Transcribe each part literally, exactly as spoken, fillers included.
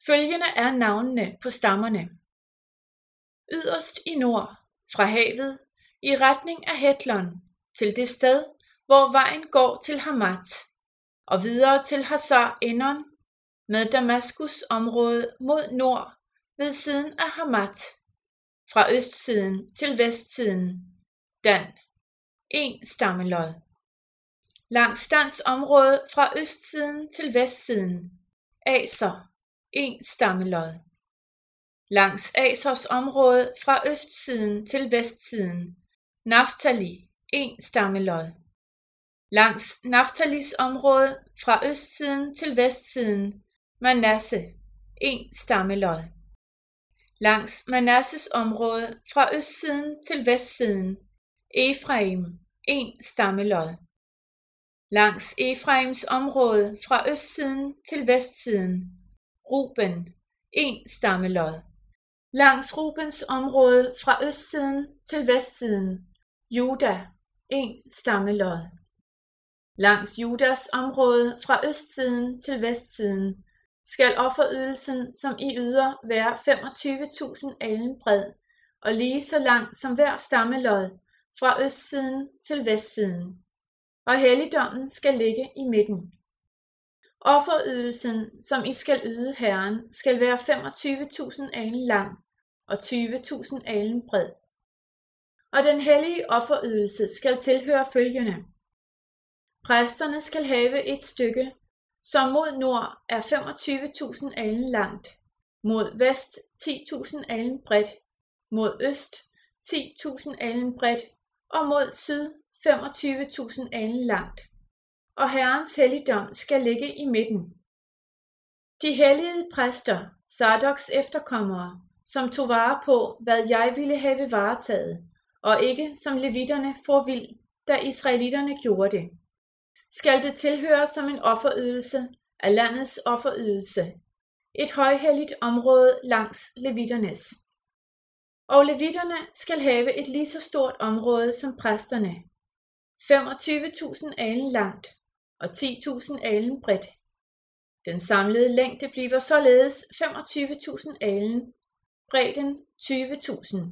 Følgende er navnene på stammerne. Yderst i nord, fra havet, i retning af Hetlon, til det sted, hvor vejen går til Hamat, og videre til Hasar Enon, med Damaskus område mod nord ved siden af Hamat, fra østsiden til vestsiden, Dan, en stammelod. Langs Dans område fra østsiden til vestsiden, Aser, en stammelod. Langs Asers område fra østsiden til vestsiden, Naftali, en stammelod. Langs Naftalis område fra østsiden til vestsiden, Manasse, en stammelod. Langs Manasses område fra østsiden til vestsiden, Efraim, en stammelod. Langs Efraims område fra østsiden til vestsiden, Ruben, en stammelod. Langs Rubens område fra østsiden til vestsiden, Juda, en stammelod. Langs Judas område fra østsiden til vestsiden skal offerydelsen, som I yder, være femogtyve tusind alen bred, og lige så lang som hver stammelod fra østsiden til vestsiden. Og helligdommen skal ligge i midten. Offerydelsen, som I skal yde Herren, skal være femogtyve tusind alen lang og tyve tusind alen bred. Og den hellige offerydelse skal tilhøre følgende. Præsterne skal have et stykke, som mod nord er femogtyve tusind alen langt, mod vest ti tusind alen bredt, mod øst ti tusind alen bredt og mod syd femogtyve tusind alen langt. Og Herrens helligdom skal ligge i midten. De helligede præster, Sadoks efterkommere, som tog vare på, hvad jeg ville have varetaget, og ikke som levitterne for vild, da israelitterne gjorde det, skal det tilhøre som en offerydelse af landets offerydelse, et højhelligt område langs levitternes. Og levitterne skal have et lige så stort område som præsterne, femogtyve tusind alen langt og ti tusind alen bredt. Den samlede længde bliver således femogtyve tusind alen, bredden tyve tusind.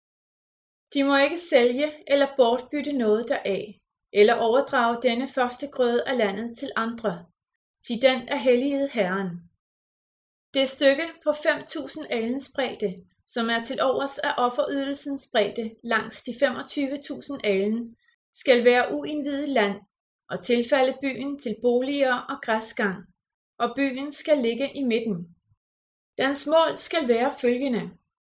De må ikke sælge eller bortbytte noget deraf, eller overdrage denne første grøde af landet til andre, til den er helliget Herren. Det stykke på fem tusind alens bredde, som er til overs af offerydelsens bredde langs de femogtyve tusind alen, skal være uindviet land og tilfalde byen til boliger og græsgang, og byen skal ligge i midten. Dens mål skal være følgende.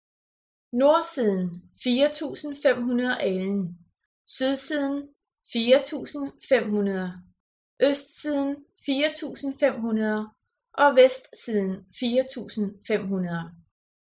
Nordsiden fire tusind fem hundrede alen, sydsiden fire tusind fem hundrede, østsiden fire tusind fem hundrede og vestsiden fire tusind fem hundrede.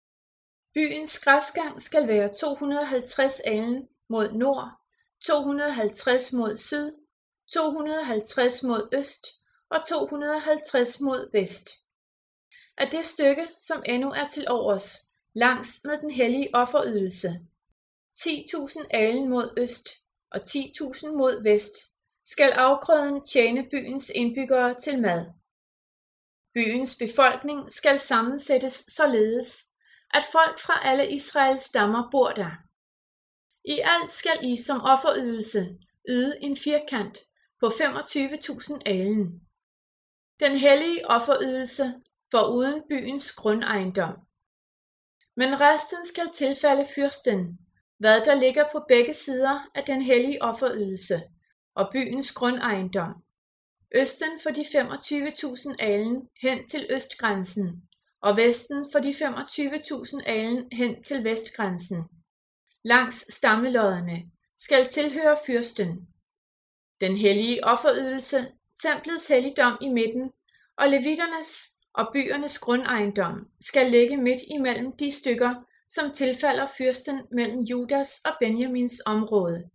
Byens græsgang skal være to hundrede og halvtreds alen mod nord, to hundrede og halvtreds mod syd, to hundrede og halvtreds mod øst og to hundrede og halvtreds mod vest. Af det stykke, som endnu er til overs, langs med den hellige offerydelse, ti tusind alen mod øst og ti tusind mod vest, skal afgrøden tjene byens indbyggere til mad. Byens befolkning skal sammensættes således, at folk fra alle Israels stammer bor der. I alt skal I som offerydelse yde en firkant på femogtyve tusind alen. Den hellige offerydelse foruden byens grundejendom. Men resten skal tilfalde fyrsten, hvad der ligger på begge sider af den hellige offerydelse og byens grundejendom. Østen for de femogtyve tusind alen hen til østgrænsen, og vesten for de femogtyve tusind alen hen til vestgrænsen. Langs stammelodderne skal tilhøre fyrsten. Den hellige offerydelse, templets helligdom i midten, og levitternes og byernes grundejendom skal ligge midt imellem de stykker, som tilfalder fyrsten mellem Judas og Benjamins område.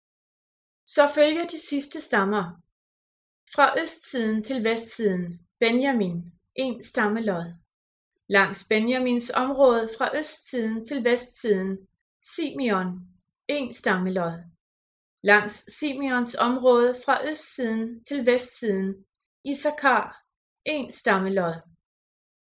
Så følger de sidste stammer. Fra østsiden til vestsiden, Benjamin, en stammelod. Langs Benjamins område fra østsiden til vestsiden, Simeon, en stammelod. Langs Simeons område fra østsiden til vestsiden, Isakar, en stammelod.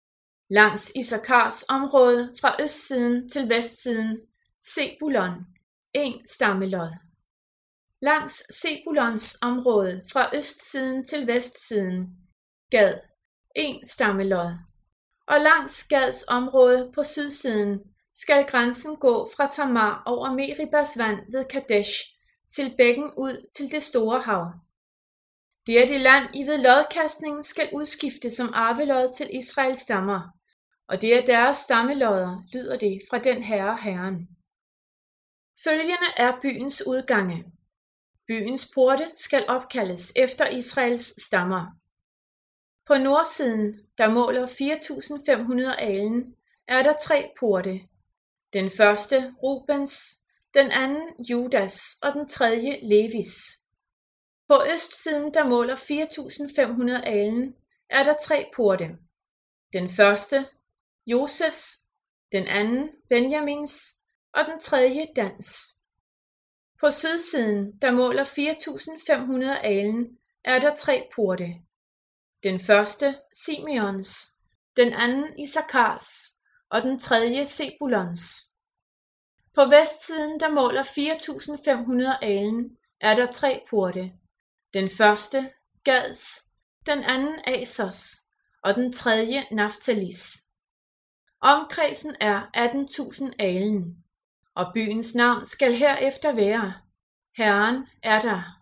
Langs Isakars område fra østsiden til vestsiden Sebulon, en stammelod. Langs Sebulons område fra østsiden til vestsiden Gad, en stammelod. Og langs Gads område på sydsiden skal grænsen gå fra Tamar over Meribas vand ved Kadesh til bækken ud til det store hav. Det er det land, I ved lodkastningen skal udskifte som arvelod til Israels stammer, og det er deres stammelodder, lyder det fra den Herre Herren. Følgende er byens udgange. Byens porte skal opkaldes efter Israels stammer. På nordsiden, der måler fire tusind fem hundrede alen, er der tre porte. Den første Rubens, den anden Judas og den tredje Levis. På østsiden, der måler fire tusind fem hundrede alen, er der tre porte. Den første Josefs, den anden Benjamins og den tredje Dans. På sydsiden, der måler fire tusind fem hundrede alen, er der tre porte. Den første Simeons, den anden Isakars og den tredje Sebulons. På vestsiden, der måler fire tusind fem hundrede alen, er der tre porte. Den første Gads, den anden Asers og den tredje Naftalis. Omkredsen er atten tusind alen, og byens navn skal herefter være: Herren er der.